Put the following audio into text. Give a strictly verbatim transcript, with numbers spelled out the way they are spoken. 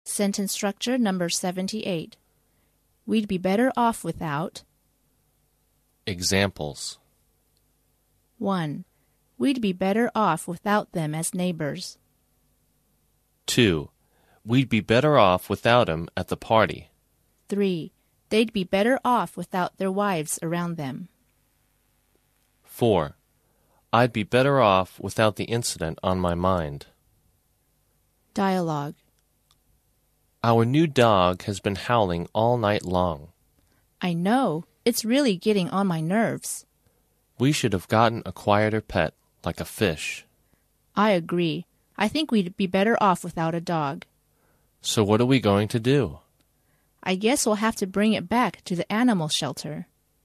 Sentence structure number seventy-eight. We'd be better off without. Examples. one. We'd be better off without them as neighbors. two. We'd be better off without 'em at the party. three. They'd be better off without their wives around them. four. I'd be better off without the incident on my mind. Dialogue. Our new dog has been howling all night long. I know. It's really getting on my nerves. We should have gotten a quieter pet, like a fish. I agree. I think we'd be better off without a dog. So what are we going to do? I guess we'll have to bring it back to the animal shelter.